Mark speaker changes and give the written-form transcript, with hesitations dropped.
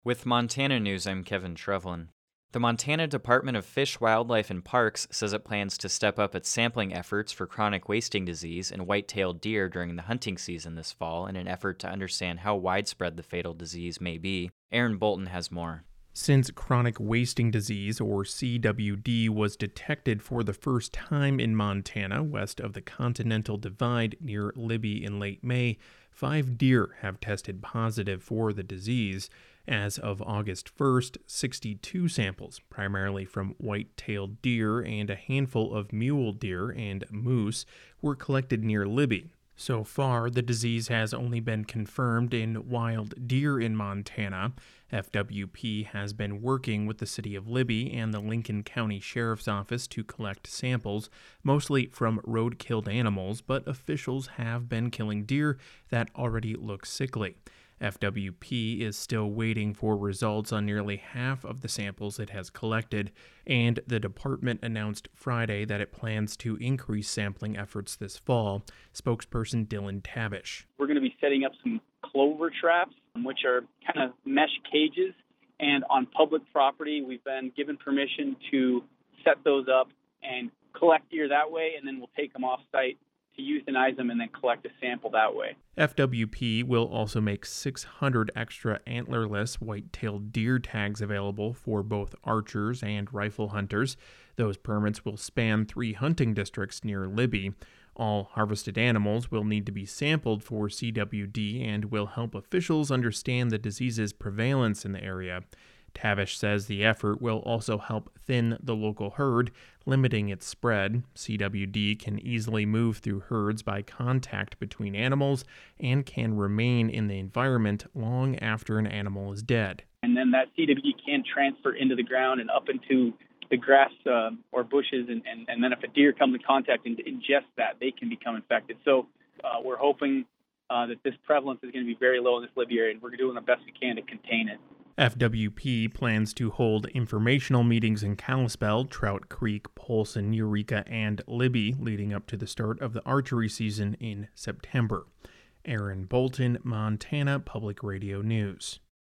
Speaker 1: With Montana News, I'm Kevin Trevlin. The Montana Department of Fish, Wildlife, and Parks says it plans to step up its sampling efforts for chronic wasting disease in white-tailed deer during the hunting season this fall in an effort to understand how widespread the fatal disease may be. Aaron Bolton has more.
Speaker 2: Since chronic wasting disease, or CWD, was detected for the first time in Montana west of the Continental Divide near Libby in late May, 5 deer have tested positive for the disease. As of August 1st, 62 samples, primarily from white-tailed deer and a handful of mule deer and moose, were collected near Libby. So far, the disease has only been confirmed in wild deer in Montana. FWP has been working with the city of Libby and the Lincoln County Sheriff's Office to collect samples, mostly from road-killed animals, but officials have been killing deer that already look sickly. FWP is still waiting for results on nearly half of the samples it has collected, and the department announced Friday that it plans to increase sampling efforts this fall. Spokesperson Dylan Tabish.
Speaker 3: We're going to be setting up some clover traps, which are kind of mesh cages, and on public property, we've been given permission to set those up and collect deer that way, and then we'll take them off-site to euthanize them and then collect a sample that way.
Speaker 2: FWP will also make 600 extra antlerless white-tailed deer tags available for both archers and rifle hunters. Those permits will span 3 hunting districts near Libby. All harvested animals will need to be sampled for CWD and will help officials understand the disease's prevalence in the area. Tavish says the effort will also help thin the local herd, limiting its spread. CWD can easily move through herds by contact between animals and can remain in the environment long after an animal is dead.
Speaker 3: And then that CWD can transfer into the ground and up into the grass or bushes, and then if a deer comes in contact and ingests that, they can become infected. So we're hoping that this prevalence is going to be very low in this Libby area, and we're doing the best we can to contain it.
Speaker 2: FWP plans to hold informational meetings in Kalispell, Trout Creek, Polson, Eureka, and Libby leading up to the start of the archery season in September. Aaron Bolton, Montana Public Radio News.